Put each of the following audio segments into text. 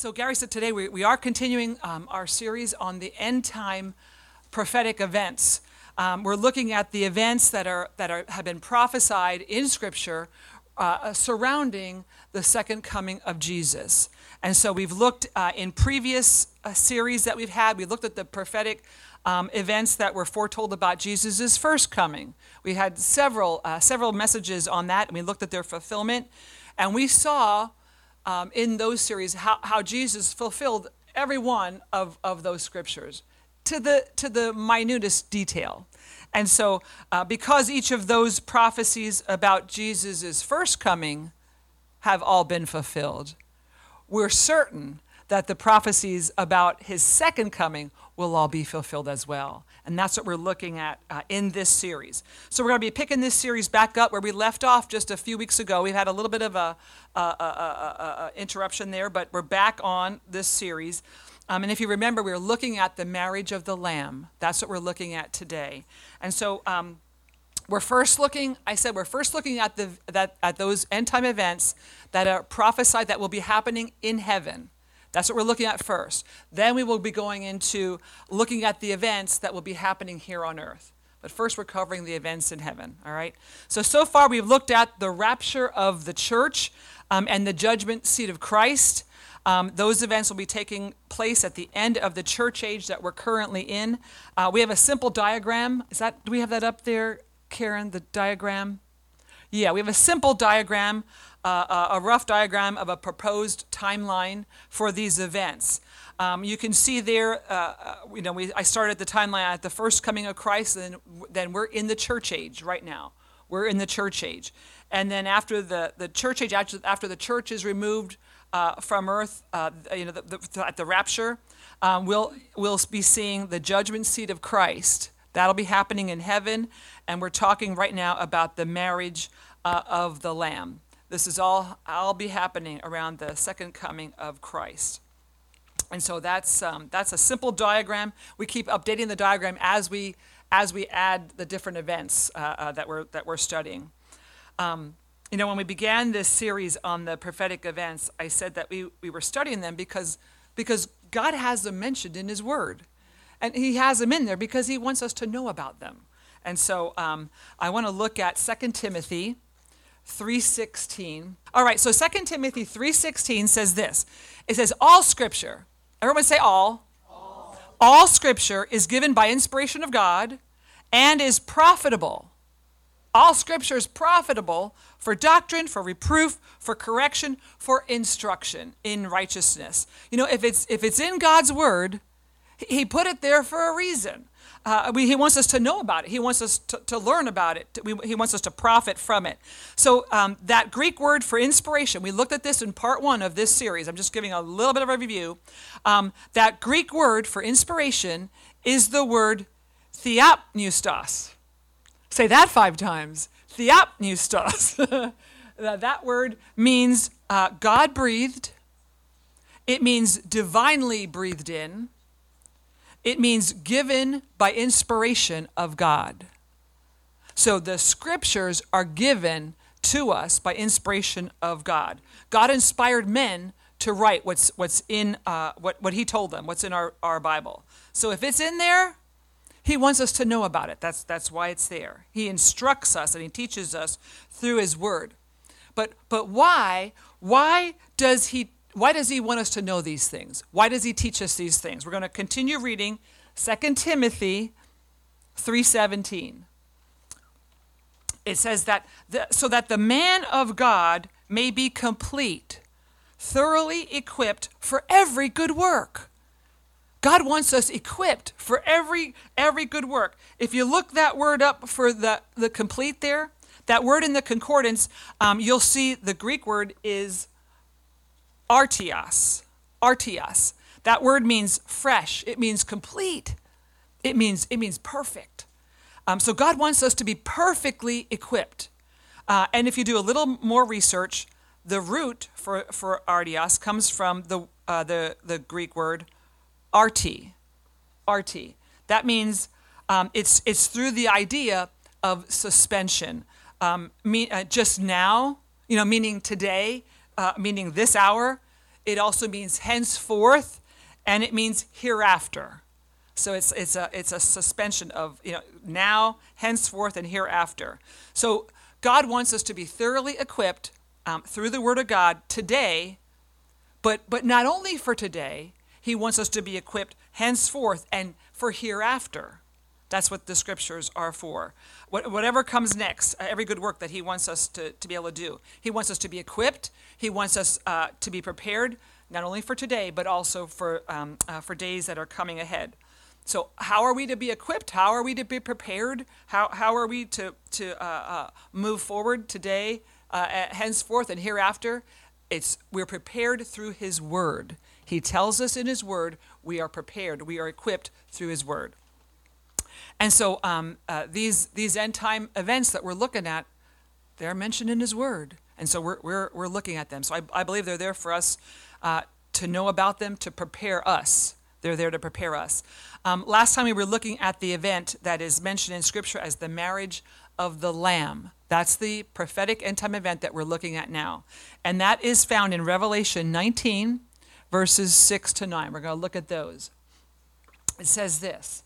So Gary said today we are continuing our series on the end time prophetic events. We're looking at the events that have been prophesied in Scripture surrounding the second coming of Jesus. And so we've looked in previous series that we've had, we looked at the prophetic events that were foretold about Jesus' first coming. We had several messages on that, and we looked at their fulfillment. And we saw in those series how Jesus fulfilled every one of those scriptures to the minutest detail. And so because each of those prophecies about Jesus' first coming have all been fulfilled, we're certain that the prophecies about his second coming will all be fulfilled as well. And that's what we're looking at in this series. So we're going to be picking this series back up where we left off just a few weeks ago. We've had a little bit of a interruption there, but we're back on this series. And if you remember, we were looking at the marriage of the Lamb. That's what we're looking at today. And so we're first looking at those end time events that are prophesied that will be happening in heaven. That's what we're looking at first. Then we will be going into looking at the events that will be happening here on earth. But first we're covering the events in heaven, all right? So far we've looked at the rapture of the church and the judgment seat of Christ. Those events will be taking place at the end of the church age that we're currently in. We have a simple diagram. Do we have that up there, Karen, the diagram? Yeah, we have a simple diagram, a rough diagram of a proposed timeline for these events. You can see there, I started the timeline at the first coming of Christ, and then we're in the church age right now. We're in the church age. And then after the church age, after the church is removed from earth, at the rapture, we'll be seeing the judgment seat of Christ. That'll be happening in heaven, and we're talking right now about the marriage of the Lamb. This is all be happening around the second coming of Christ. And so that's a simple diagram. We keep updating the diagram as we add the different events that we're studying. When we began this series on the prophetic events, I said that we were studying them because God has them mentioned in his word. And he has them in there because he wants us to know about them. And so I want to look at 2 Timothy 3:16. All right, so 2 Timothy 3:16 says this. It says, all scripture, everyone say all. All scripture is given by inspiration of God and is profitable. All scripture is profitable for doctrine, for reproof, for correction, for instruction in righteousness. If it's in God's word, he put it there for a reason. He wants us to know about it. He wants us to learn about it. He wants us to profit from it. So that Greek word for inspiration, we looked at this in part 1 of this series. I'm just giving a little bit of a review. That Greek word for inspiration is the word theopneustos. Say that 5 times. Theopneustos. That word means God-breathed. It means divinely breathed in. It means given by inspiration of God. So the scriptures are given to us by inspiration of God. God inspired men to write what's in what he told them, what's in our Bible. So if it's in there, he wants us to know about it. That's why it's there. He instructs us and he teaches us through his word. But why does he want us to know these things? Why does he teach us these things? We're going to continue reading 2 Timothy 3:17. It says that so that the man of God may be complete, thoroughly equipped for every good work. God wants us equipped for every good work. If you look that word up for the complete there, that word in the concordance, you'll see the Greek word is artios. Artios. That word means fresh. It means complete. It means perfect. So God wants us to be perfectly equipped. And if you do a little more research, the root for artios comes from the Greek word arti. Arti. That means it's through the idea of suspension. Just now, meaning today, meaning this hour. It also means henceforth, and it means hereafter. So it's a suspension of, now, henceforth, and hereafter. So God wants us to be thoroughly equipped through the Word of God today, but not only for today. He wants us to be equipped henceforth and for hereafter. That's what the scriptures are for. Whatever comes next, every good work that he wants us to be able to do. He wants us to be equipped. He wants us to be prepared, not only for today, but also for days that are coming ahead. So how are we to be equipped? How are we to be prepared? How are we to move forward today, henceforth, and hereafter? We're prepared through his word. He tells us in his word we are prepared. We are equipped through his word. And so these end time events that we're looking at, they're mentioned in his word. And so we're looking at them. So I believe they're there for us to know about them, to prepare us. They're there to prepare us. Last time we were looking at the event that is mentioned in Scripture as the marriage of the Lamb. That's the prophetic end time event that we're looking at now. And that is found in Revelation 19, verses 6 to 9. We're going to look at those. It says this.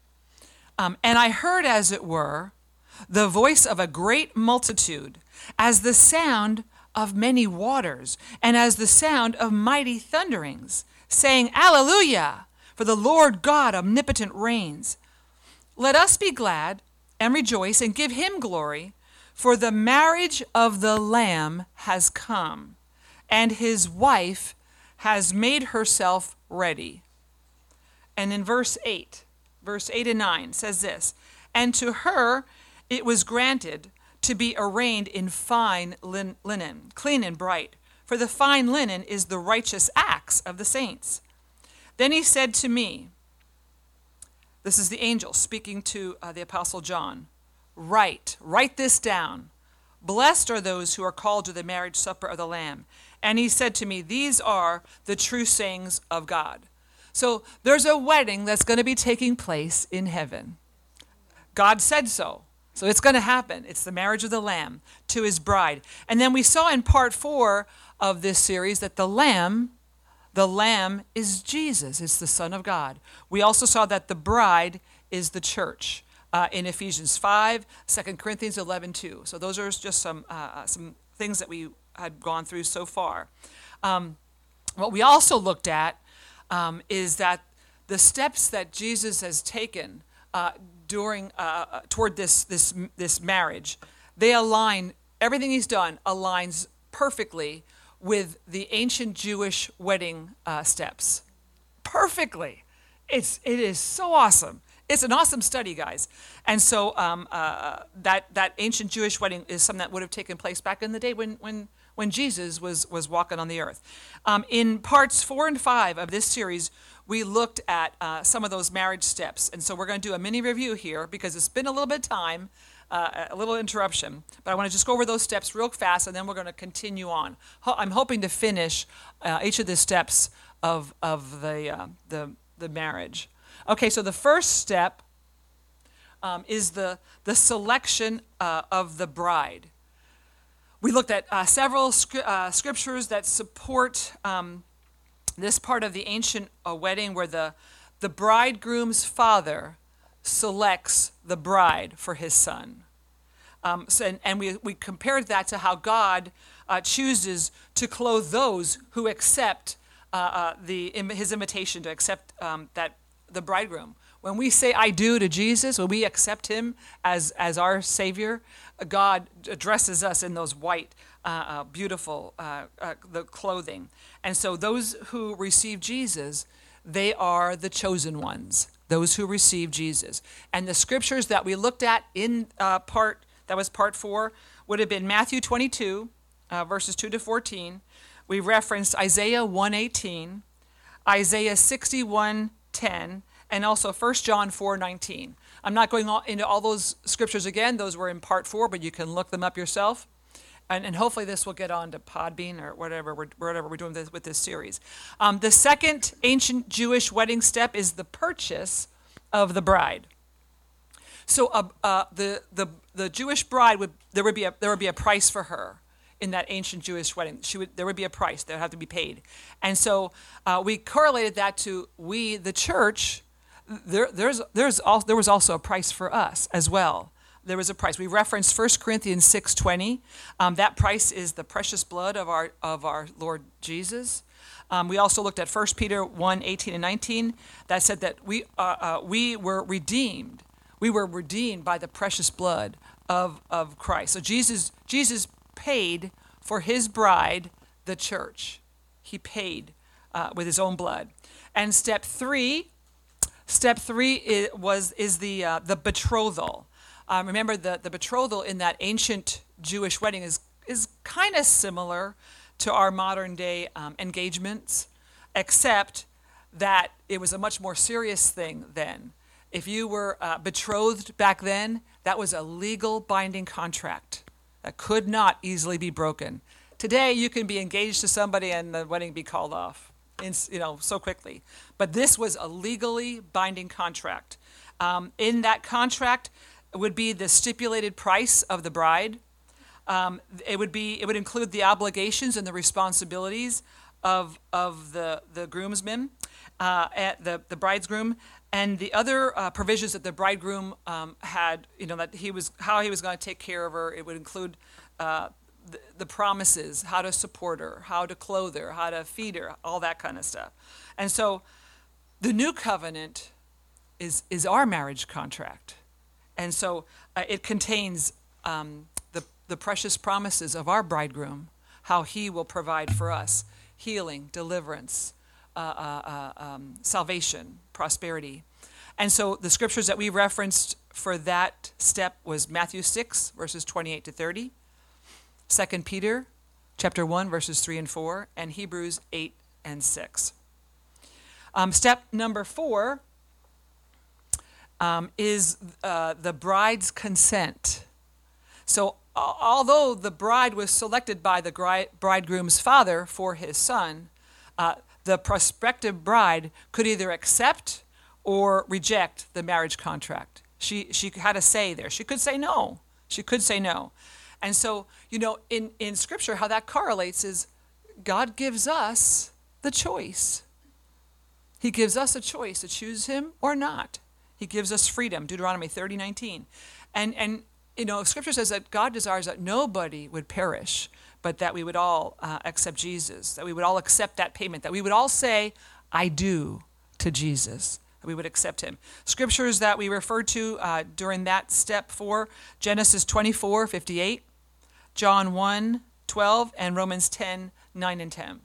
And I heard, as it were, the voice of a great multitude, as the sound of many waters, and as the sound of mighty thunderings, saying, Alleluia! For the Lord God omnipotent reigns. Let us be glad and rejoice and give him glory, for the marriage of the Lamb has come, and his wife has made herself ready. And in verse 8 and 9 says this, and to her it was granted to be arrayed in fine linen, clean and bright, for the fine linen is the righteous acts of the saints. Then he said to me, this is the angel speaking to the Apostle John, write this down. Blessed are those who are called to the marriage supper of the Lamb. And he said to me, these are the true sayings of God. So there's a wedding that's going to be taking place in heaven. God said so. So it's going to happen. It's the marriage of the Lamb to his bride. And then we saw in part 4 of this series that the Lamb is Jesus. It's the Son of God. We also saw that the bride is the church in Ephesians 5, 2 Corinthians 11:2. So those are just some things that we had gone through so far. What we also looked at is that the steps that Jesus has taken toward this marriage, they align, everything he's done aligns perfectly with the ancient Jewish wedding steps. Perfectly. It is so awesome. It's an awesome study, guys. And so that ancient Jewish wedding is something that would have taken place back in the day when Jesus was walking on the earth. In parts 4 and 5 of this series, we looked at some of those marriage steps. And so we're going to do a mini review here because it's been a little bit of time, a little interruption. But I want to just go over those steps real fast, and then we're going to continue on. I'm hoping to finish each of the steps of the marriage. Okay, so the first step is the selection of the bride. We looked at several scriptures that support this part of the ancient wedding where the bridegroom's father selects the bride for his son. And we compared that to how God chooses to clothe those who accept his invitation to accept the bridegroom. When we say I do to Jesus, when we accept him as our Savior, God dresses us in those white, beautiful the clothing. And so those who receive Jesus, they are the chosen ones, those who receive Jesus. And the scriptures that we looked at in part 4, would have been Matthew 22, verses 2 to 14. We referenced Isaiah 1:18, Isaiah 61:10, and also 1 John 4:19. I'm not going into all those scriptures again. Those were in part 4, but you can look them up yourself. And hopefully this will get on to Podbean or whatever we're doing with this series. The second ancient Jewish wedding step is the purchase of the bride. So the Jewish bride there would be a price for her. in that ancient Jewish wedding. There would be a price that would have to be paid. And so we correlated that to we, the church. There was also a price for us as well. There was a price. We referenced 1 Corinthians 6:20. That price is the precious blood of our Lord Jesus. We also looked at 1 Peter 1:18 and 19. That said that we were redeemed. We were redeemed by the precious blood of Christ. So Jesus paid for his bride, the church. He paid with his own blood. And step three is the betrothal. Remember, the betrothal in that ancient Jewish wedding is kind of similar to our modern day engagements, except that it was a much more serious thing then. If you were betrothed back then, that was a legal binding contract that could not easily be broken. Today, you can be engaged to somebody and the wedding be called off, so quickly. But this was a legally binding contract. In that contract would be the stipulated price of the bride. It would include the obligations and the responsibilities of the groomsmen, the bridegroom, and the other provisions that the bridegroom had. That how he was going to take care of her. It would include the promises, how to support her, how to clothe her, how to feed her, all that kind of stuff. And so, the new covenant is our marriage contract, and so it contains the precious promises of our bridegroom, how he will provide for us healing, deliverance, salvation, prosperity. And so the scriptures that we referenced for that step was Matthew 6, verses 28 to 30, 2 Peter chapter 1, verses 3 and 4, and Hebrews 8 and 6. Step number 4 is the bride's consent. So although the bride was selected by the bridegroom's father for his son, the prospective bride could either accept or reject the marriage contract. She had a say there. She could say no. And so, in Scripture, how that correlates is God gives us the choice. He gives us a choice to choose him or not. He gives us freedom, Deuteronomy 30:19. And Scripture says that God desires that nobody would perish, but that we would all accept Jesus, that we would all accept that payment, that we would all say, I do to Jesus, that we would accept him. Scriptures that we referred to during that step 4, Genesis 24:58, John 1:12, and Romans 10:9 and 10.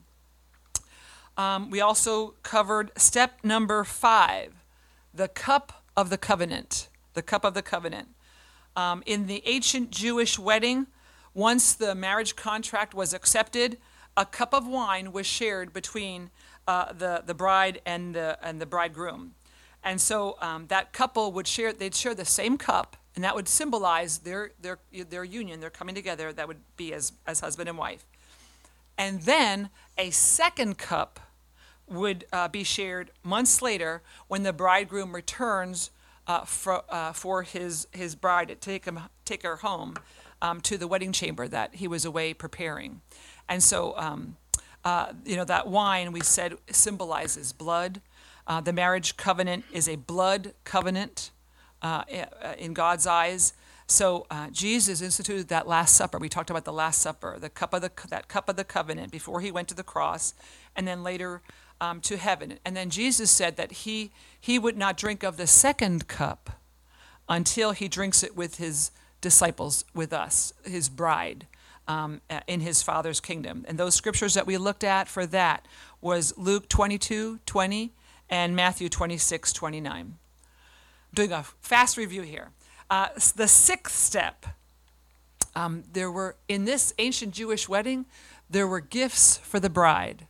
We also covered step number 5, the cup of the covenant. The cup of the covenant. In the ancient Jewish wedding, once the marriage contract was accepted, a cup of wine was shared between the bride and the bridegroom. And so that couple they'd share the same cup, and that would symbolize their union, their coming together. That would be as husband and wife. And then a second cup would be shared months later when the bridegroom returns for his bride to take her home to the wedding chamber that he was away preparing. And so, that wine, we said, symbolizes blood. The marriage covenant is a blood covenant in God's eyes. So Jesus instituted that Last Supper. We talked about the Last Supper, that cup of the covenant before he went to the cross, and then later to heaven. And then Jesus said that he would not drink of the second cup until he drinks it with his disciples, with us, his bride, in his Father's kingdom. And those scriptures that we looked at for that was Luke 22:20 and Matthew 26:29. Doing a fast review here. The sixth step, there were, in this ancient Jewish wedding, there were gifts for the bride.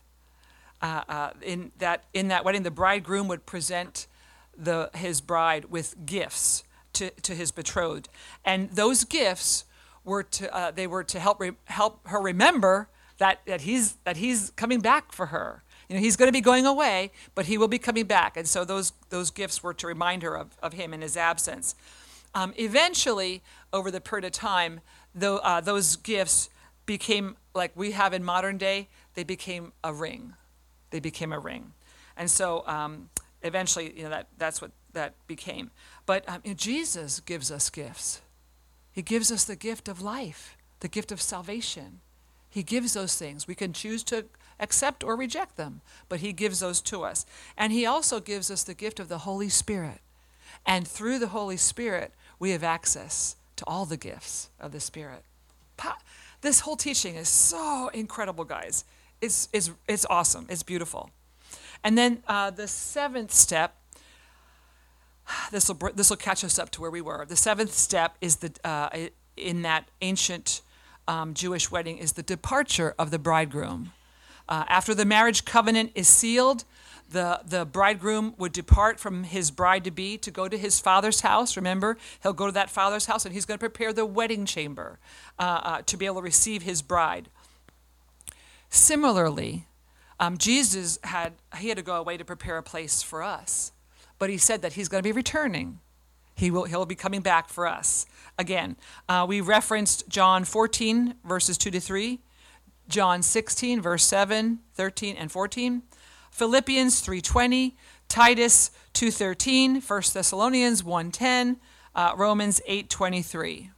In that wedding, the bridegroom would present his bride with gifts to his betrothed, and those gifts were to help her remember that he's coming back for her. He's going to be going away, but he will be coming back, and so those gifts were to remind her of him in his absence. Eventually, over the period of time, those gifts became, like we have in modern day, they became a ring. They became a ring. And so eventually, that's what that became. But Jesus gives us gifts. He gives us the gift of life, the gift of salvation. He gives those things. We can choose to accept or reject them, but he gives those to us. And he also gives us the gift of the Holy Spirit. And through the Holy Spirit, we have access to all the gifts of the Spirit. This whole teaching is so incredible, guys. It's awesome. It's beautiful. And then the seventh step, this will catch us up to where we were. The seventh step is in that ancient Jewish wedding is the departure of the bridegroom. After the marriage covenant is sealed, the bridegroom would depart from his bride-to-be to go to his father's house. Remember, he'll go to that father's house and he's going to prepare the wedding chamber to be able to receive his bride. Similarly, Jesus had to go away to prepare a place for us, but he said that he's going to be returning. He'll be coming back for us. Again, we referenced John 14, verses 2-3, John 16, verse 7, 13, and 14, Philippians 3:20, Titus 2:13, 1 Thessalonians 1:10, Romans 8:23.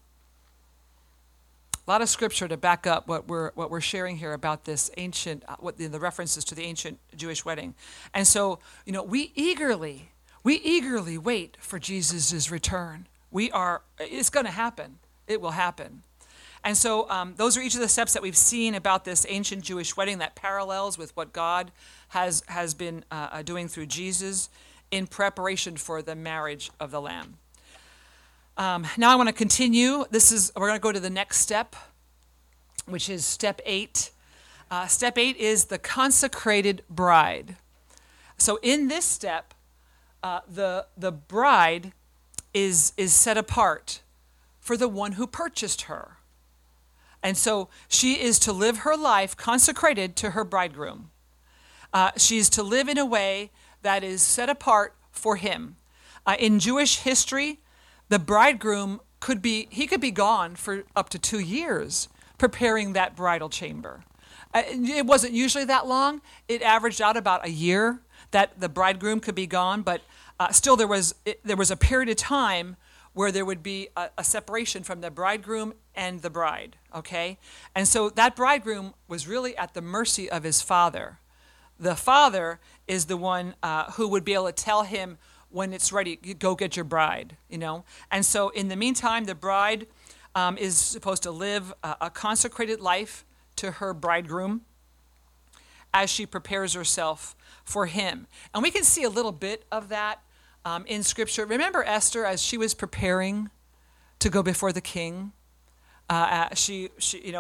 A lot of scripture to back up what we're sharing here about this ancient, the references to the ancient Jewish wedding. And so, we eagerly wait for Jesus' return. It's going to happen. It will happen. And so those are each of the steps that we've seen about this ancient Jewish wedding that parallels with what God has been doing through Jesus in preparation for the marriage of the Lamb. Now I want to continue. We're going to go to the next step, which is step 8. Step 8 is the consecrated bride. So in this step, the bride is set apart for the one who purchased her. And so she is to live her life consecrated to her bridegroom. She's to live in a way that is set apart for him. In Jewish history, the bridegroom could be gone for up to 2 years preparing that bridal chamber. It wasn't usually that long. It averaged out about a year that the bridegroom could be gone, but still there was a period of time where there would be a separation from the bridegroom and the bride, okay? And so that bridegroom was really at the mercy of his father. The father is the one who would be able to tell him when it's ready, go get your bride, And so in the meantime, the bride is supposed to live a consecrated life to her bridegroom as she prepares herself for him. And we can see a little bit of that in Scripture. Remember Esther, as she was preparing to go before the king? She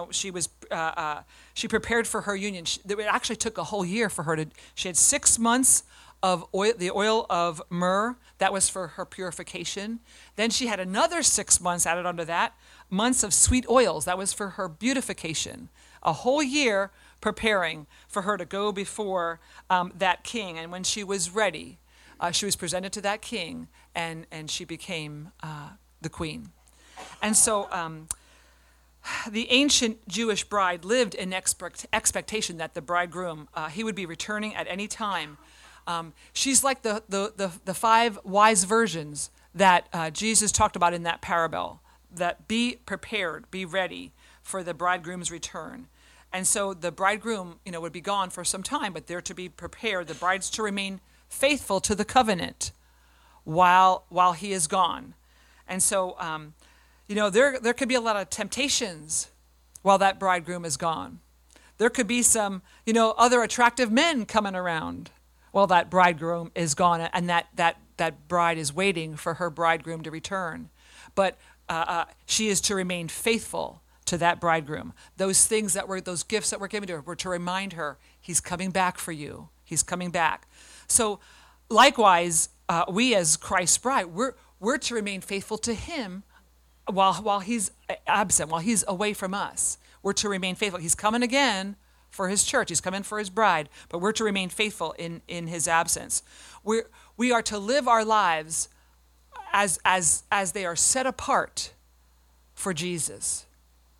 prepared for her union. It actually took a whole year for her she had 6 months of the oil of myrrh. That was for her purification. Then she had another 6 months added onto that, months of sweet oils. That was for her beautification. A whole year preparing for her to go before that king. And when she was ready, she was presented to that king, and she became the queen. And so the ancient Jewish bride lived in expectation that the bridegroom, he would be returning at any time. She's like the 5 wise virgins that Jesus talked about in that parable, that be prepared, be ready for the bridegroom's return. And so the bridegroom, would be gone for some time, but they're to be prepared. The bride's to remain faithful to the covenant while he is gone. And so, there could be a lot of temptations while that bridegroom is gone. There could be some, other attractive men coming around while that bridegroom is gone, and that bride is waiting for her bridegroom to return. But she is to remain faithful to that bridegroom. Those gifts that were given to her were to remind her, he's coming back for you. He's coming back. So likewise, we as Christ's bride, we're to remain faithful to him while he's absent, while he's away from us. We're to remain faithful. He's coming again for his church. He's coming for his bride, but we're to remain faithful in his absence. We are to live our lives as they are set apart for Jesus.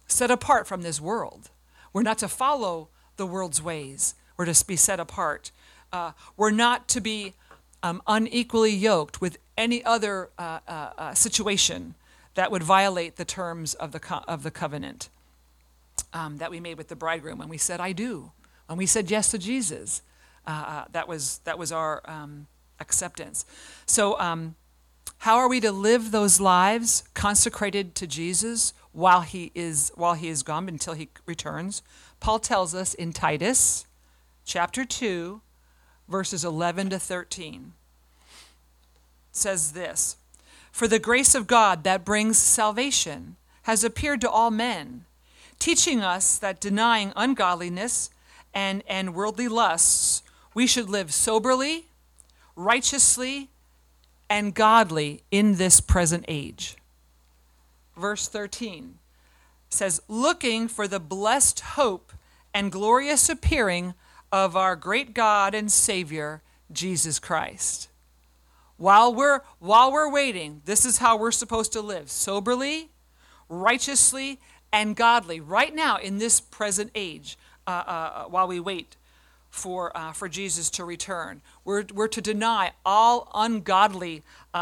set apart from this world. We're not to follow the world's ways. We're to be set apart. We're not to be unequally yoked with any other situation that would violate the terms of the covenant that we made with the bridegroom when we said, "I do." When we said yes to Jesus, that was our acceptance. So, how are we to live those lives consecrated to Jesus while he is gone until he returns? Paul tells us in Titus chapter 2, verses 11 to 13. Says this: "For the grace of God that brings salvation has appeared to all men, teaching us that denying ungodliness and worldly lusts, we should live soberly, righteously, and godly in this present age." Verse 13 says, "Looking for the blessed hope and glorious appearing of our great God and Savior, Jesus Christ." While we're waiting, this is how we're supposed to live: soberly, righteously, and godly. Right now, in this present age, while we wait for Jesus to return, we're to deny all ungodliness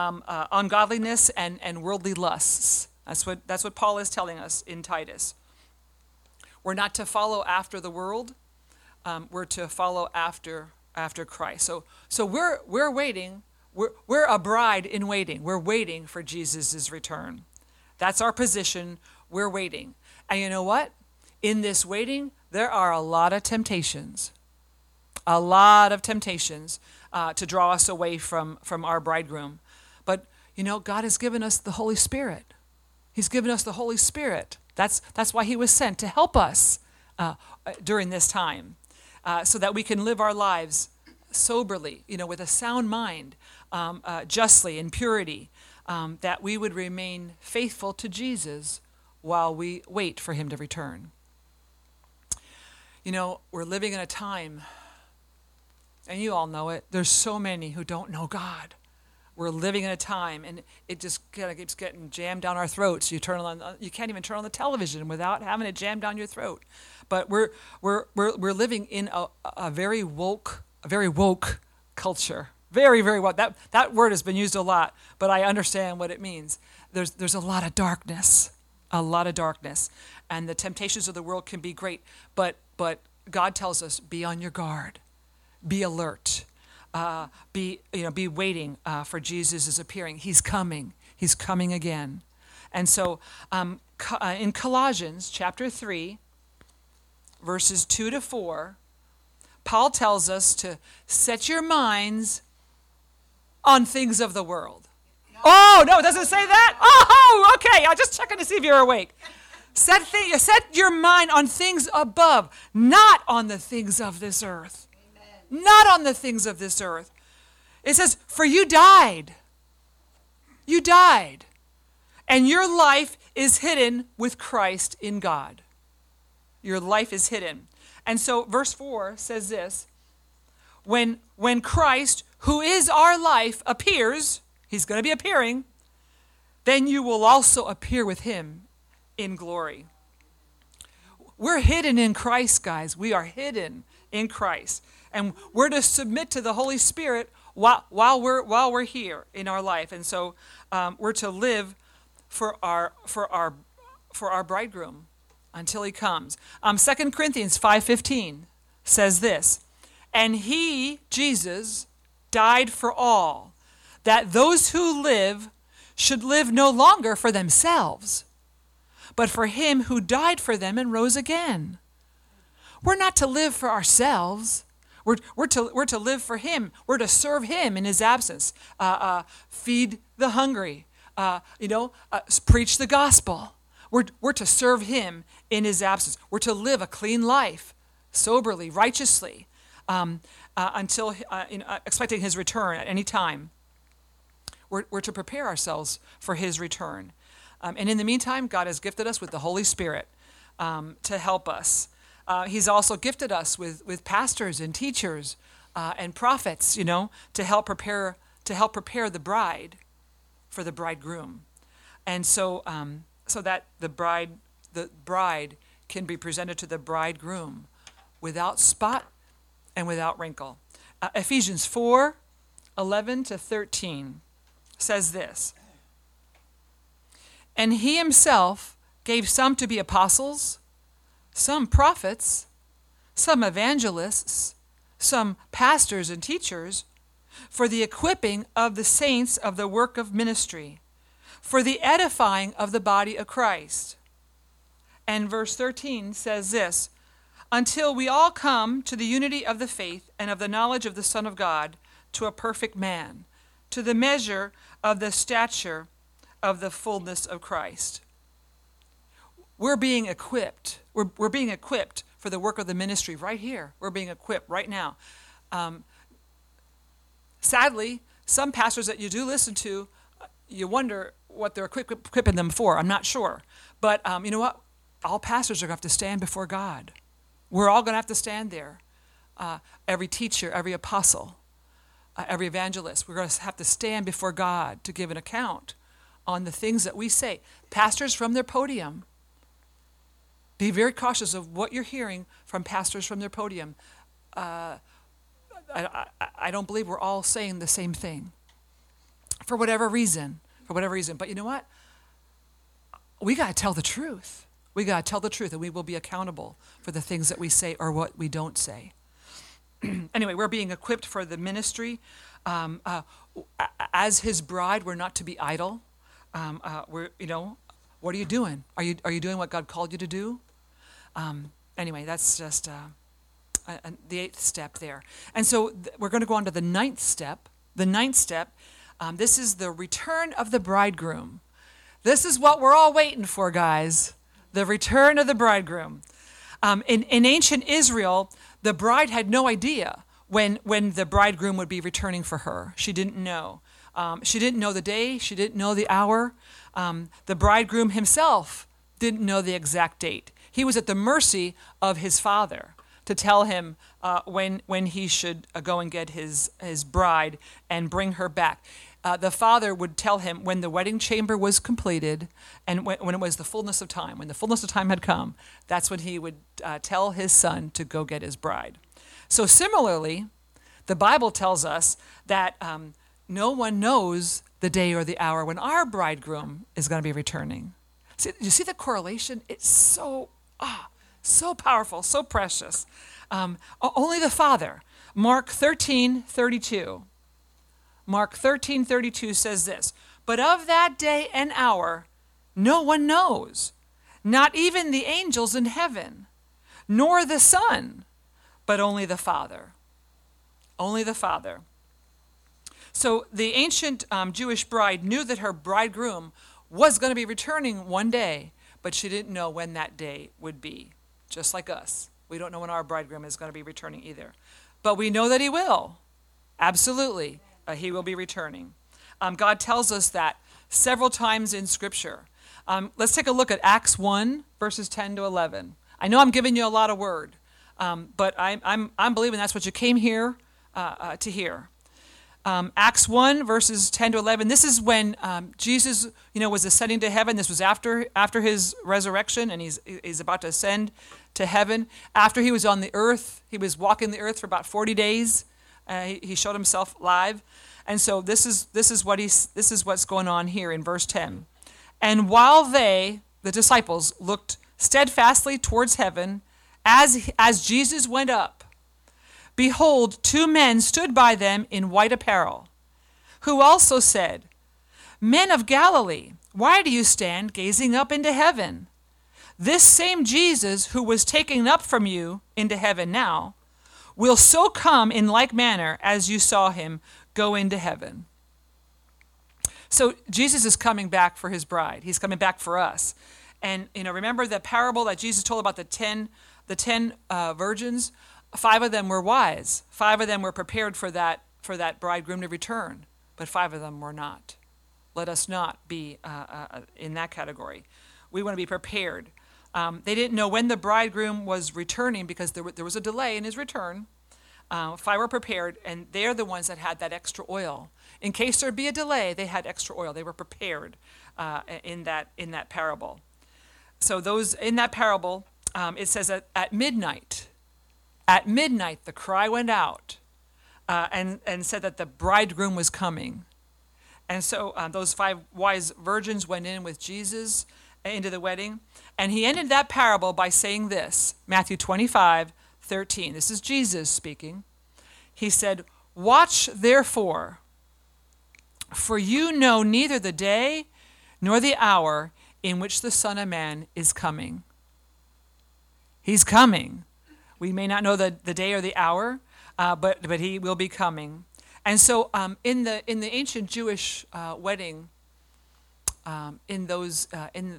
and worldly lusts. That's what Paul is telling us in Titus. We're not to follow after the world. We're to follow after Christ. So we're waiting. We're a bride in waiting. We're waiting for Jesus' return. That's our position. We're waiting. And you know what? In this waiting, there are a lot of temptations. A lot of temptations to draw us away from our bridegroom. But, God has given us the Holy Spirit. He's given us the Holy Spirit. That's why he was sent, to help us during this time, so that we can live our lives soberly, with a sound mind, justly, in purity, that we would remain faithful to Jesus while we wait for him to return. We're living in a time, and you all know it, there's so many who don't know God. We're living in a time, and it just kind of keeps getting jammed down our throats. You can't even turn on the television without having it jammed down your throat. But we're living in a very woke culture. Very, very woke. That word has been used a lot, but I understand what it means. There's a lot of darkness, and the temptations of the world can be great. But God tells us, be on your guard, be alert. Be waiting for Jesus' appearing. He's coming again. And so in Colossians chapter 3, verses 2 to 4, Paul tells us to set your minds on things of the world. Oh, no, it doesn't say that? Oh, okay, I'm just checking to see if you're awake. Set your mind on things above, not on the things of this earth. Not on the things of this earth. It says, for you died. You died. And your life is hidden with Christ in God. Your life is hidden. And so verse 4 says this: when Christ, who is our life, appears, he's going to be appearing, then you will also appear with him in glory. We're hidden in Christ, guys. We are hidden in Christ. And we're to submit to the Holy Spirit while we're here in our life. And so we're to live for our bridegroom until he comes. 2 Corinthians 5:15 says this: and he, Jesus, died for all, that those who live should live no longer for themselves, but for him who died for them and rose again. We're not to live for ourselves. We're to live for him. We're to serve him in his absence. Feed the hungry. Preach the gospel. We're to serve him in his absence. We're to live a clean life, soberly, righteously, until expecting his return at any time. We're to prepare ourselves for his return. And in the meantime, God has gifted us with the Holy Spirit to help us. He's also gifted us with pastors and teachers and prophets, to help prepare the bride for the bridegroom, and so that the the bride can be presented to the bridegroom without spot and without wrinkle. Ephesians 4:11-13 says this, "And he himself gave some to be apostles, some prophets, some evangelists, some pastors and teachers, for the equipping of the saints of the work of ministry, for the edifying of the body of Christ." And verse 13 says this, "Until we all come to the unity of the faith and of the knowledge of the Son of God, to a perfect man, to the measure of the stature of the fullness of Christ." We're being equipped. We're being equipped for the work of the ministry right here. We're being equipped right now. Sadly, some pastors that you do listen to, you wonder what they're equipping them for. I'm not sure. But you know what? All pastors are going to have to stand before God. We're all going to have to stand there. Every teacher, every apostle, every evangelist. We're going to have to stand before God to give an account on the things that we say. Pastors from their podium. Be very cautious of what you're hearing from pastors from their podium. I don't believe we're all saying the same thing. For whatever reason. But you know what? We got to tell the truth. We got to tell the truth, and we will be accountable for the things that we say or what we don't say. Anyway, we're being equipped for the ministry. As his bride, we're not to be idle. What are you doing? Are you doing what God called you to do? Anyway, that's just the 8th step there. And so we're going to go on to the 9th step. The 9th step, this is the return of the bridegroom. This is what we're all waiting for, guys. The return of the bridegroom. In ancient Israel, the bride had no idea when the bridegroom would be returning for her. She didn't know. She didn't know the day. She didn't know the hour. The bridegroom himself didn't know the exact date. He was at the mercy of his father to tell him when he should go and get his bride and bring her back. The father would tell him when the wedding chamber was completed and when it was the fullness of time. When the fullness of time had come, that's when he would tell his son to go get his bride. So similarly, the Bible tells us that no one knows the day or the hour when our bridegroom is going to be returning. You see the correlation? It's so powerful, so precious. Only the Father. Mark 13:32. Mark 13:32 says this, "But of that day and hour no one knows, not even the angels in heaven, nor the Son, but only the Father." Only the Father. So the ancient Jewish bride knew that her bridegroom was going to be returning one day, but she didn't know when that day would be. Just like us. We don't know when our bridegroom is going to be returning either. But we know that he will. Absolutely. He will be returning. God tells us that several times in Scripture. Let's take a look at Acts 1, verses 10-11. I know I'm giving you a lot of word, but I'm believing that's what you came here to hear. Acts 1, verses 10-11. This is when Jesus, was ascending to heaven. This was after his resurrection, and he's about to ascend to heaven. After he was on the earth, he was walking the earth for about 40 days. He showed himself live, and so this is what's going on here in verse 10. "And while they, the disciples, looked steadfastly towards heaven, as Jesus went up, behold, 2 men stood by them in white apparel, who also said, 'Men of Galilee, why do you stand gazing up into heaven? This same Jesus who was taken up from you into heaven now will so come in like manner as you saw him go into heaven.'" So Jesus is coming back for his bride. He's coming back for us. And remember the parable that Jesus told about the 10 virgins? 5 of them were wise. 5 of them were prepared for that bridegroom to return, but 5 of them were not. Let us not be in that category. We want to be prepared. They didn't know when the bridegroom was returning because there was a delay in his return. 5 were prepared, and they're the ones that had that extra oil. In case there'd be a delay, they had extra oil. They were prepared in that parable. So those in that parable, it says that at midnight the cry went out, and said that the bridegroom was coming. And so those 5 wise virgins went in with Jesus into the wedding. And he ended that parable by saying this, Matthew 25:13. This is Jesus speaking. He said, "Watch therefore, for you know neither the day nor the hour in which the Son of Man is coming." He's coming. We may not know the day or the hour, but he will be coming. And so in the ancient Jewish wedding, in those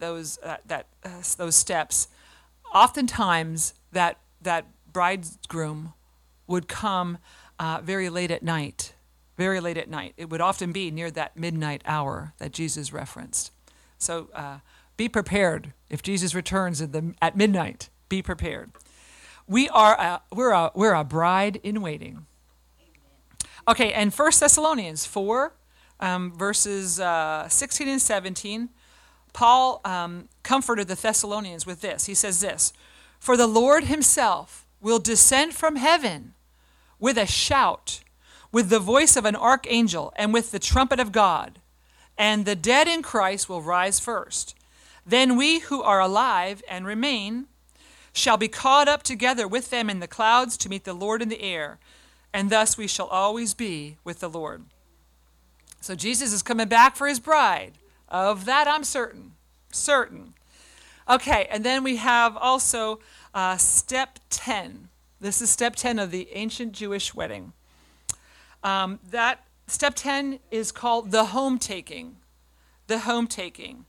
steps, oftentimes that bridegroom would come very late at night. Very late at night. It would often be near that midnight hour that Jesus referenced. So be prepared. If Jesus returns at midnight, be prepared. We're a bride in waiting. Okay, and 1 Thessalonians 4, verses 16 and 17, Paul comforted the Thessalonians with this. He says this, "For the Lord himself will descend from heaven with a shout, with the voice of an archangel, and with the trumpet of God. And the dead in Christ will rise first. Then we who are alive and remain shall be caught up together with them in the clouds to meet the Lord in the air. And thus we shall always be with the Lord." So Jesus is coming back for his bride. Of that I'm certain. Certain. Okay, and then we have also step 10. This is step 10 of the ancient Jewish wedding. That step 10 is called the home taking. The home taking.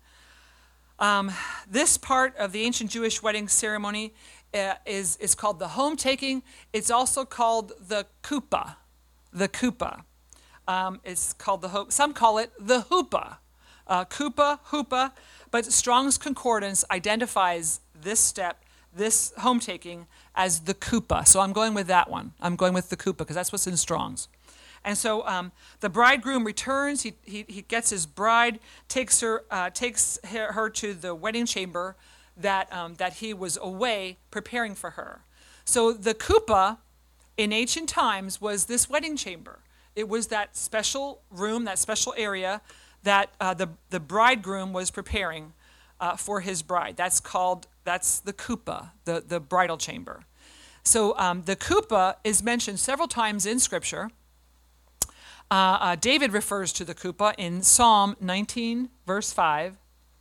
This part of the ancient Jewish wedding ceremony is called the home taking. It's also called the kuppah. The kuppah. It's called some call it the huppah. Huppah. But Strong's Concordance identifies this step, this home taking, as the kuppah. So I'm going with that one. I'm going with the kuppah because that's what's in Strong's. And so the bridegroom returns. He gets his bride, takes her to the wedding chamber that he was away preparing for her. So the kuppah in ancient times was this wedding chamber. It was that special room, that special area that the bridegroom was preparing for his bride. That's the kuppah, the bridal chamber. So the kuppah is mentioned several times in Scripture. David refers to the kuppah in Psalm 19, verse 5.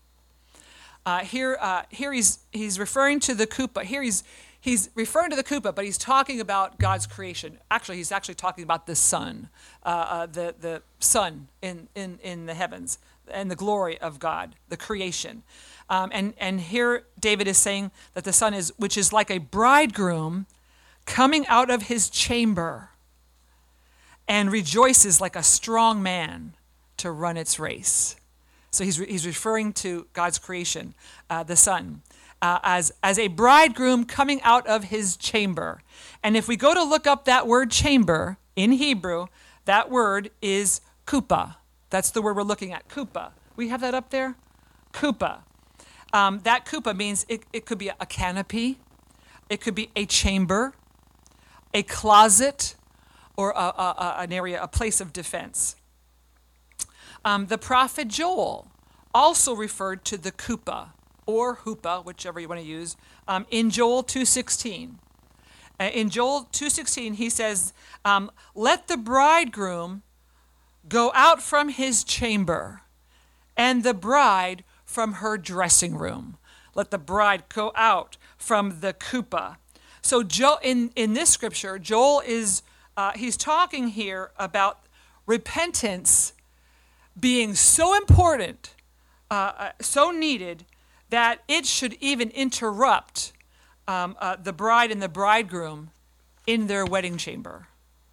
Here he's referring to the kuppah. Here he's referring to the kuppah, but he's talking about God's creation. Actually, he's talking about the sun, the sun in the heavens, and the glory of God, the creation. And here David is saying that the sun which is like a bridegroom coming out of his chamber, and rejoices like a strong man to run its race. So he's referring to God's creation, the sun, as a bridegroom coming out of his chamber. And if we go to look up that word chamber in Hebrew, that word is kuppah. That's the word we're looking at, kuppah. We have that up there? Kuppah. That kuppah means it could be a canopy, it could be a chamber, a closet, or an area, a place of defense. The prophet Joel also referred to the kuppah, or huppah, whichever you want to use, in Joel 2:16. In Joel 2:16, he says, "Let the bridegroom go out from his chamber, and the bride from her dressing room." Let the bride go out from the kuppah. So in this scripture, Joel is he's talking here about repentance being so important, so needed, that it should even interrupt the bride and the bridegroom in their wedding chamber.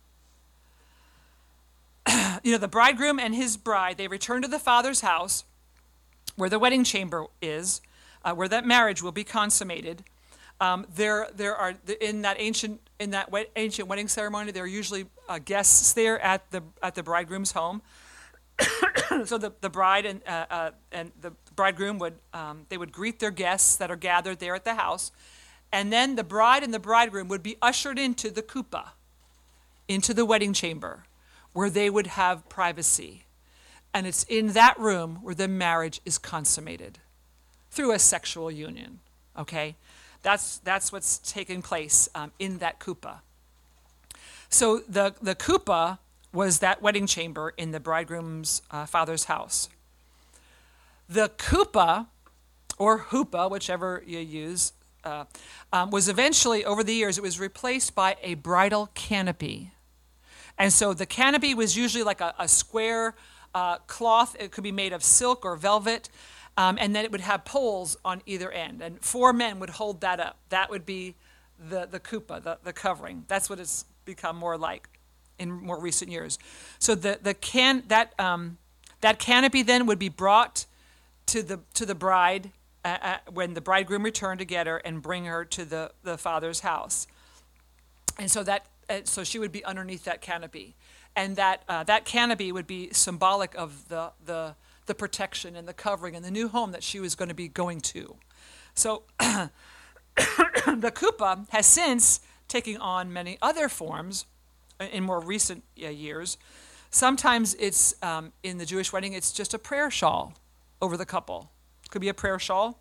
The bridegroom and his bride, they return to the father's house where the wedding chamber is, where that marriage will be consummated. There are in that ancient wedding ceremony, there are usually guests there at the bridegroom's home. So the bride and the bridegroom would, they would greet their guests that are gathered there at the house. And then the bride and the bridegroom would be ushered into the kuppah, into the wedding chamber, where they would have privacy. And it's in that room where the marriage is consummated through a sexual union, okay? That's what's taking place in that kuppah. So the kuppah was that wedding chamber in the bridegroom's father's house. The kuppah, or huppah, whichever you use, was eventually, over the years, it was replaced by a bridal canopy. And so the canopy was usually like a square cloth. It could be made of silk or velvet. And then it would have poles on either end. And 4 men would hold that up. That would be the kuppah, the covering. That's what it's become more like in more recent years. So that canopy then would be brought to the bride when the bridegroom returned to get her and bring her to the father's house. And so so she would be underneath that canopy. And that canopy would be symbolic of the protection and the covering and the new home that she was going to be going to. So the kuppah has since taken on many other forms in more recent years. Sometimes it's, in the Jewish wedding, it's just a prayer shawl over the couple. It could be a prayer shawl.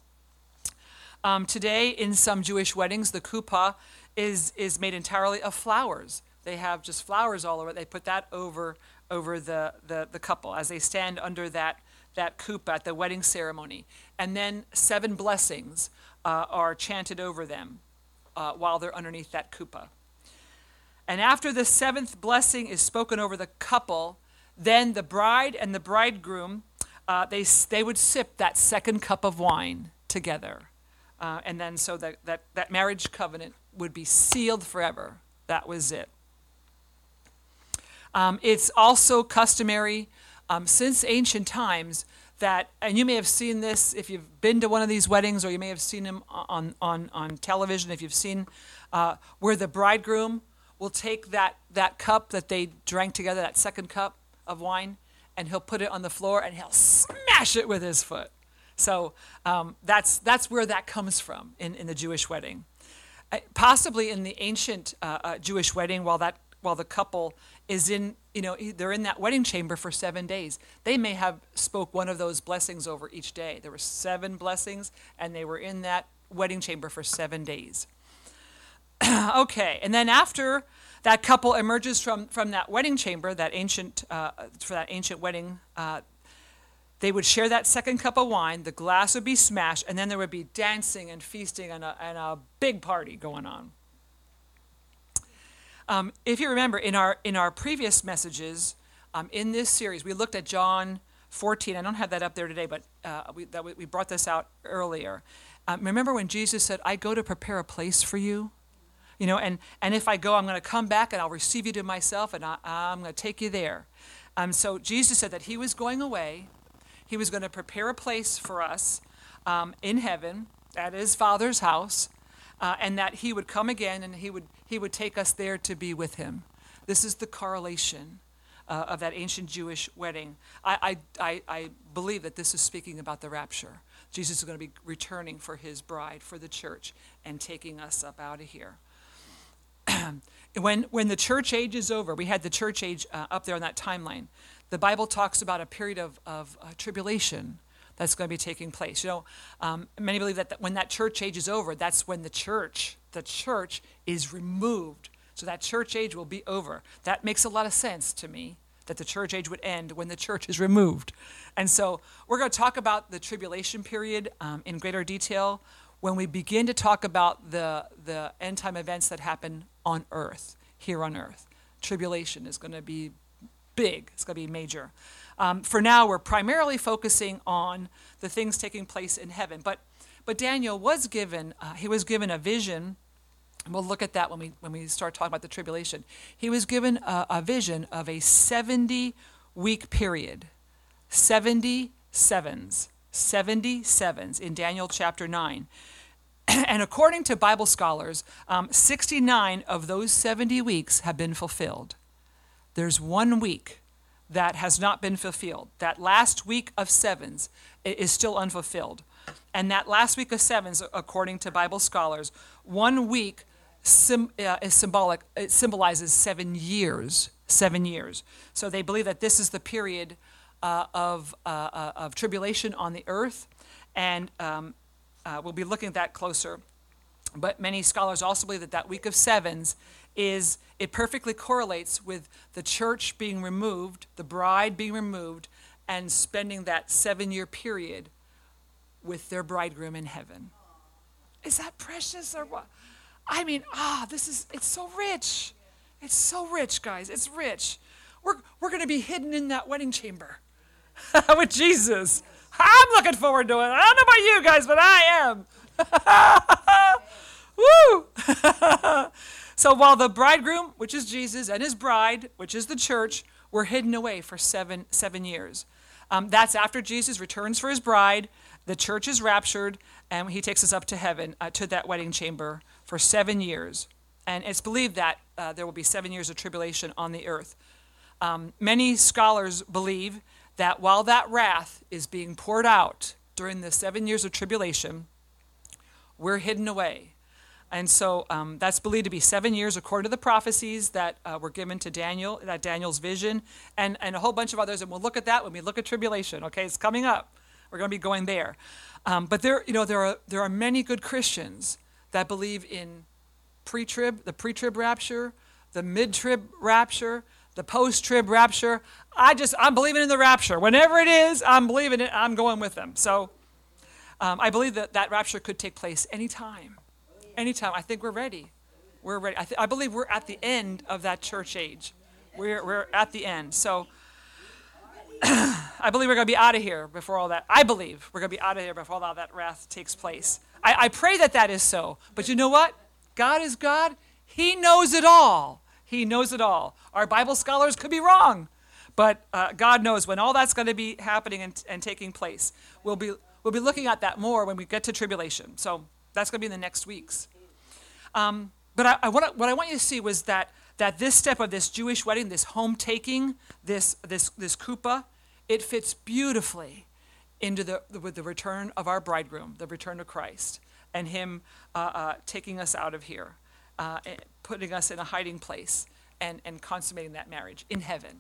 Today, in some Jewish weddings, the kuppah is made entirely of flowers. They have just flowers all over it. They put that over the couple as they stand under that kuppah at the wedding ceremony. And then 7 blessings are chanted over them while they're underneath that kuppah. And after the 7th blessing is spoken over the couple, then the bride and the bridegroom, they would sip that 2nd cup of wine together. And then so that marriage covenant would be sealed forever. That was it. It's also customary since ancient times that, and you may have seen this if you've been to one of these weddings, or you may have seen them on television, if you've seen where the bridegroom will take that cup that they drank together, that 2nd cup of wine, and he'll put it on the floor and he'll smash it with his foot. So that's where that comes from in the Jewish wedding. Possibly in the ancient Jewish wedding, while the couple is they're in that wedding chamber for 7 days. They may have spoke one of those blessings over each day. There were 7 blessings, and they were in that wedding chamber for 7 days. Okay, and then after that couple emerges from that wedding chamber, that ancient wedding, they would share that 2nd cup of wine. The glass would be smashed, and then there would be dancing and feasting and a big party going on. If you remember, in our previous messages in this series, we looked at John 14. I don't have that up there today, but we brought this out earlier. Remember when Jesus said, "I go to prepare a place for you"? And if I go, I'm going to come back and I'll receive you to myself, and I'm going to take you there. So Jesus said that he was going away. He was going to prepare a place for us in heaven at his Father's house, and that he would come again and he would take us there to be with him. This is the correlation of that ancient Jewish wedding. I believe that this is speaking about the rapture. Jesus is going to be returning for his bride, for the church, and taking us up out of here. When the church age is over, we had the church age up there on that timeline. The Bible talks about a period of tribulation that's going to be taking place. Many believe that when that church age is over, that's when the church is removed. So that church age will be over. That makes a lot of sense to me, that the church age would end when the church is removed. And so we're going to talk about the tribulation period in greater detail when we begin to talk about the end time events that happen on earth, here on earth. Tribulation is going to be big. It's going to be major. For now, we're primarily focusing on the things taking place in heaven. But Daniel was given a vision. And we'll look at that when we start talking about the tribulation. He was given a vision of a 70-week period, 77s in Daniel chapter 9. And according to Bible scholars, 69 of those 70 weeks have been fulfilled. There's 1 week that has not been fulfilled. That last week of sevens is still unfulfilled. And that last week of sevens, according to Bible scholars, 1 week is symbolic. It symbolizes 7 years. 7 years. So they believe that this is the period of tribulation on the earth, and we'll be looking at that closer. But many scholars also believe that that week of sevens it perfectly correlates with the church being removed, the bride being removed, and spending that 7-year period with their bridegroom in heaven. Is that precious or what? I mean, it's so rich. It's so rich, guys. It's rich. We're going to be hidden in that wedding chamber with Jesus. I'm looking forward to it. I don't know about you guys, but I am. Woo! So while the bridegroom, which is Jesus, and his bride, which is the church, were hidden away for seven years. That's after Jesus returns for his bride. The church is raptured, and he takes us up to heaven, to that wedding chamber for 7 years. And it's believed that there will be 7 years of tribulation on the earth. Many scholars believe that while that wrath is being poured out during the 7 years of tribulation, we're hidden away. And so that's believed to be 7 years according to the prophecies that were given to Daniel, that Daniel's vision, and a whole bunch of others. And we'll look at that when we look at tribulation. Okay, it's coming up. We're going to be going there. But there are many good Christians that believe in the pre-trib rapture, the mid-trib rapture, the post-trib rapture. I'm believing in the rapture. Whenever it is, I'm believing it. I'm going with them. So I believe that rapture could take place anytime. Anytime. I think we're ready. We're ready. I believe we're at the end of that church age. We're at the end. So I believe we're going to be out of here before all that. I believe we're going to be out of here before all that wrath takes place. I pray that is so. But you know what? God is God. He knows it all. He knows it all. Our Bible scholars could be wrong. But God knows when all that's going to be happening and taking place. We'll be looking at that more when we get to tribulation. So that's going to be in the next weeks. But what I want you to see was that this step of this Jewish wedding, this home taking, this kuppah, it fits beautifully into with the return of our bridegroom, the return of Christ, and him taking us out of here, putting us in a hiding place, and consummating that marriage in heaven.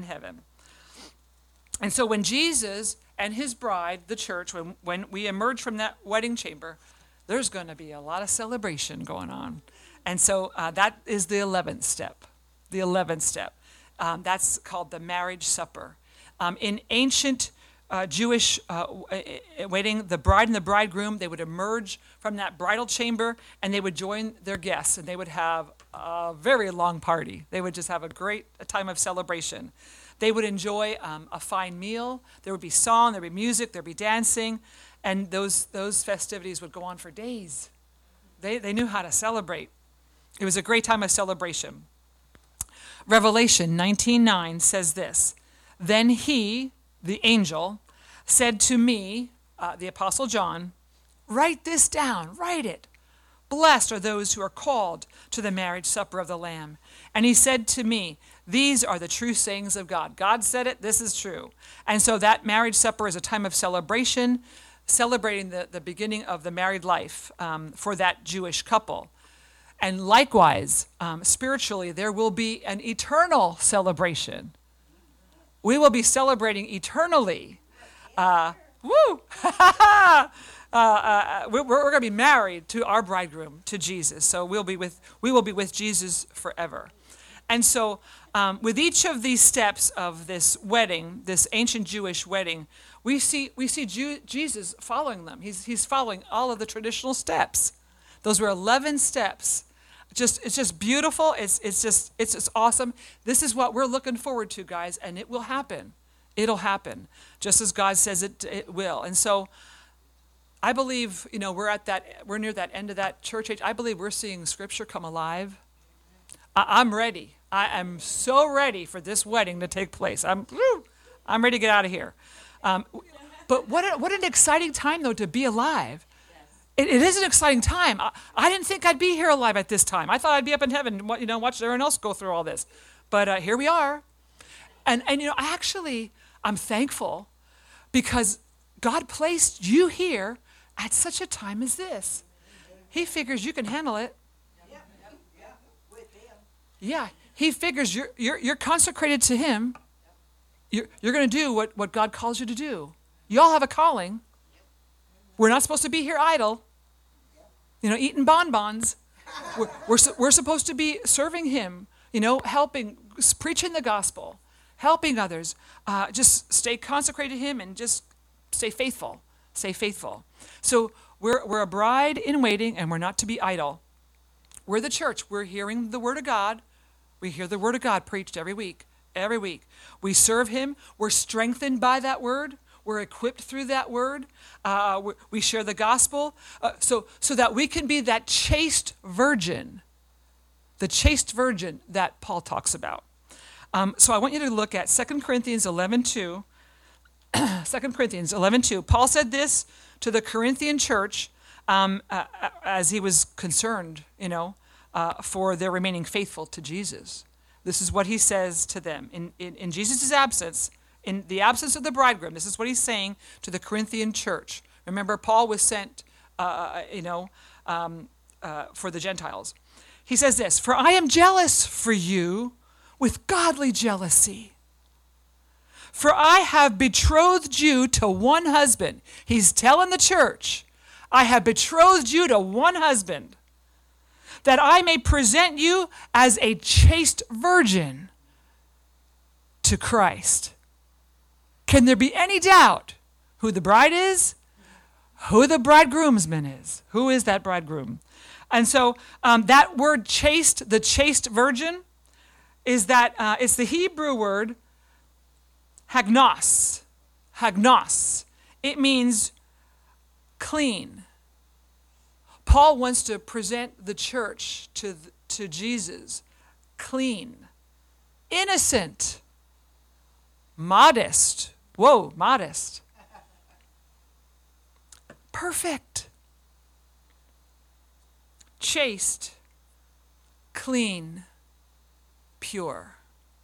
And so when Jesus and his bride, the church, when we emerge from that wedding chamber, there's going to be a lot of celebration going on. And so that is the 11th step. The 11th step. That's called the marriage supper. In ancient Jewish wedding, the bride and the bridegroom, they would emerge from that bridal chamber and they would join their guests, and they would have a very long party. They would just have a time of celebration. They would enjoy a fine meal. There would be song, there would be music, there would be dancing. And those festivities would go on for days. They knew how to celebrate. It was a great time of celebration. Revelation 19:9 says this: Then he, the angel, said to me, the Apostle John, write this down, write it. Blessed are those who are called to the marriage supper of the Lamb. And he said to me, these are the true sayings of God. God said it, this is true. And so that marriage supper is a time of celebration, celebrating the beginning of the married life for that Jewish couple. And likewise, spiritually, there will be an eternal celebration. We will be celebrating eternally. We're going to be married to our bridegroom, to Jesus. So we will be with Jesus forever. And so with each of these steps of this wedding, this ancient Jewish wedding, we see Jesus following them. He's following all of the traditional steps. Those were 11 steps. It's just beautiful. It's just awesome. This is what we're looking forward to, guys, and it will happen. It'll happen, just as God says it will. And so I believe, we're near that end of that church age. I believe we're seeing Scripture come alive. I'm ready. I am so ready for this wedding to take place. I'm ready to get out of here. But what an exciting time, though, to be alive. It is an exciting time. I didn't think I'd be here alive at this time. I thought I'd be up in heaven, watch everyone else go through all this. But here we are. And I'm thankful because God placed you here at such a time as this. He figures you can handle it. Yeah, he figures you're consecrated to him. You're going to do what God calls you to do. You all have a calling. We're not supposed to be here idle, eating bonbons. We're supposed to be serving him, helping, preaching the gospel, helping others. Just stay consecrated to him and just stay faithful. Stay faithful. So we're a bride in waiting, and we're not to be idle. We're the church. We're hearing the word of God. We hear the word of God preached every week. Every week. We serve him. We're strengthened by that word. We're equipped through that word. We share the gospel so that we can be that chaste virgin, the chaste virgin that Paul talks about. So I want you to look at 2 Corinthians 11:2. 2 Corinthians 11:2. Paul said this to the Corinthian church as he was concerned, for their remaining faithful to Jesus. This is what he says to them. In Jesus' absence, in the absence of the bridegroom, this is what he's saying to the Corinthian church. Remember, Paul was sent, for the Gentiles. He says this, "For I am jealous for you with godly jealousy. For I have betrothed you to one husband." He's telling the church, "I have betrothed you to one husband, that I may present you as a chaste virgin to Christ." Can there be any doubt who the bride is? Who the bridegroomsman is? Who is that bridegroom? And so that word chaste, the chaste virgin, is that it's the Hebrew word hagnos. Hagnos. It means clean. Paul wants to present the church to Jesus clean, innocent, modest. Whoa, modest. Perfect. Chaste, clean, pure.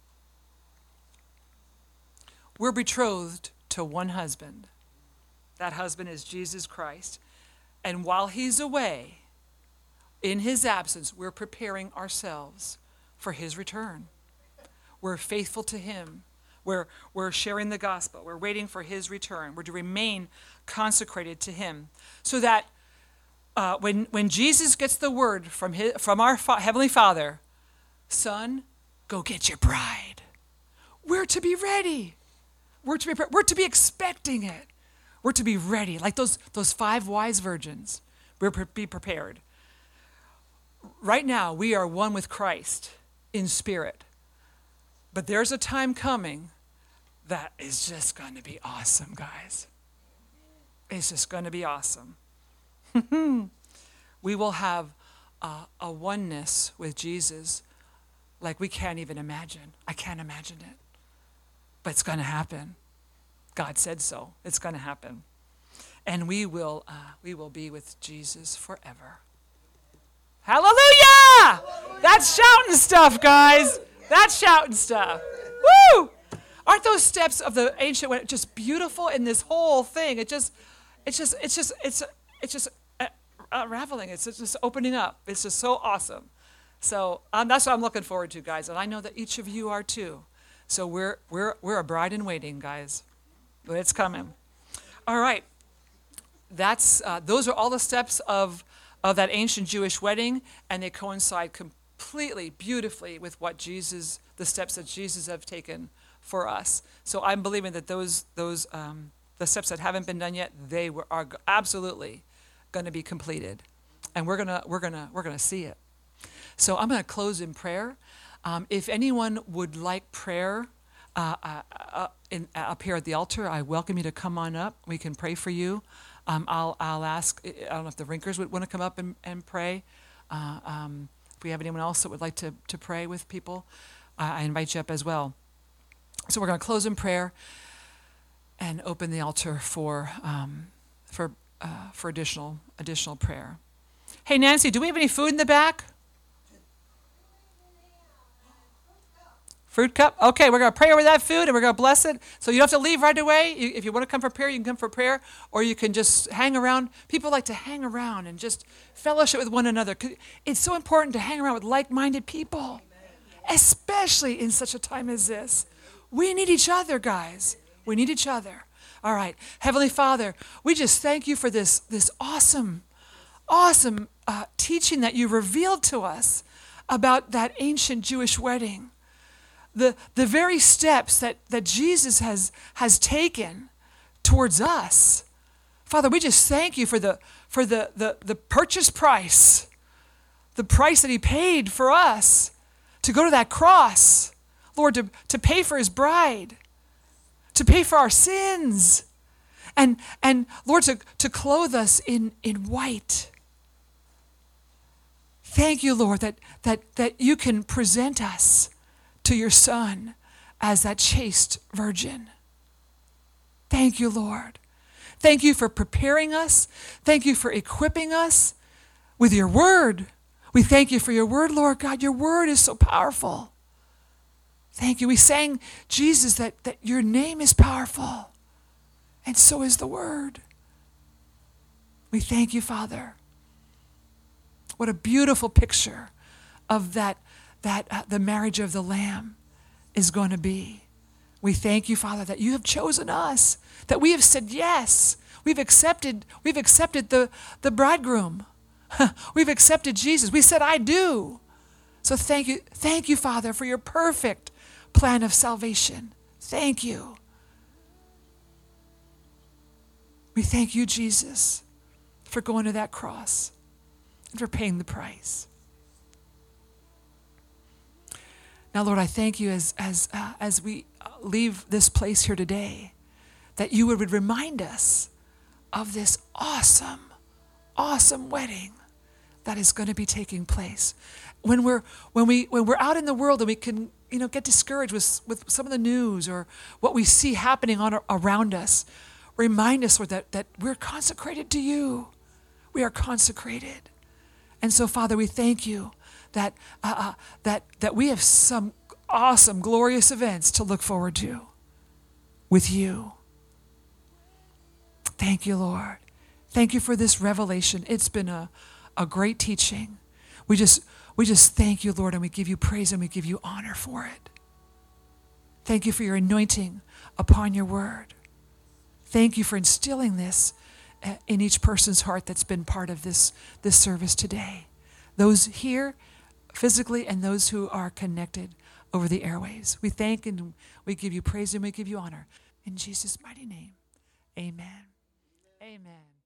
We're betrothed to one husband. That husband is Jesus Christ. And while he's away, in his absence, we're preparing ourselves for his return. We're faithful to him. We're sharing the gospel. We're waiting for his return. We're to remain consecrated to him. So that when Jesus gets the word from our Heavenly Father, "Son, go get your bride," we're to be ready. We're to be expecting it. We're to be ready, like those 5 wise virgins. We're to be prepared. Right now, we are one with Christ in spirit. But there's a time coming that is just going to be awesome, guys. It's just going to be awesome. We will have a oneness with Jesus like we can't even imagine. I can't imagine it. But it's going to happen. God said so. It's going to happen. And we will be with Jesus forever. Hallelujah! That's shouting stuff, guys. That's shouting stuff. Woo! Aren't those steps of the ancient way just beautiful in this whole thing? It's just unraveling. It's just opening up. It's just so awesome. So that's what I'm looking forward to, guys. And I know that each of you are too. So we're a bride in waiting, guys. It's coming. All right. Those are all the steps of that ancient Jewish wedding, and they coincide completely, beautifully with what the steps that Jesus have taken for us. So I'm believing that those the steps that haven't been done yet, are absolutely going to be completed, and we're gonna see it. So I'm going to close in prayer. If anyone would like prayer up here at the altar, I welcome you to come on up. We can pray for you. I'll ask, I don't know if the Rinkers would want to come up and pray. If we have anyone else that would like to pray with people, I invite you up as well. So we're going to close in prayer and open the altar for additional prayer. Hey, Nancy, do we have any food in the back? Fruit cup? Okay, we're going to pray over that food and we're going to bless it. So you don't have to leave right away. If you want to come for prayer, you can come for prayer, or you can just hang around. People like to hang around and just fellowship with one another. It's so important to hang around with like-minded people, especially in such a time as this. We need each other, guys. We need each other. All right. Heavenly Father, we just thank you for this awesome teaching that you revealed to us about that ancient Jewish wedding. The very steps that Jesus has taken towards us. Father, we just thank you for the purchase price, the price that he paid for us to go to that cross, Lord, to pay for his bride, to pay for our sins, and Lord, to clothe us in white. Thank you, Lord, that you can present us to your Son as that chaste virgin. Thank you, Lord. Thank you for preparing us. Thank you for equipping us with your word. We thank you for your word, Lord God. Your word is so powerful. Thank you. We sang, Jesus, that your name is powerful, and so is the word. We thank you, Father. What a beautiful picture of that the marriage of the Lamb is going to be. We thank you, Father, that you have chosen us, that we have said yes. We've accepted the bridegroom. We've accepted Jesus. We said, I do. So thank you, Father, for your perfect plan of salvation. Thank you. We thank you, Jesus, for going to that cross and for paying the price. Now, Lord, I thank you as we leave this place here today, that you would remind us of this awesome wedding that is going to be taking place. When we're out in the world and we can get discouraged with some of the news or what we see happening around us, remind us, Lord, that we're consecrated to you. We are consecrated. And so, Father, we thank you that we have some awesome, glorious events to look forward to with you. Thank you, Lord. Thank you for this revelation. It's been a great teaching. We just thank you, Lord, and we give you praise and we give you honor for it. Thank you for your anointing upon your word. Thank you for instilling this in each person's heart that's been part of this service today. Those here physically and those who are connected over the airwaves. We thank and we give you praise and we give you honor. In Jesus' mighty name, amen. Amen.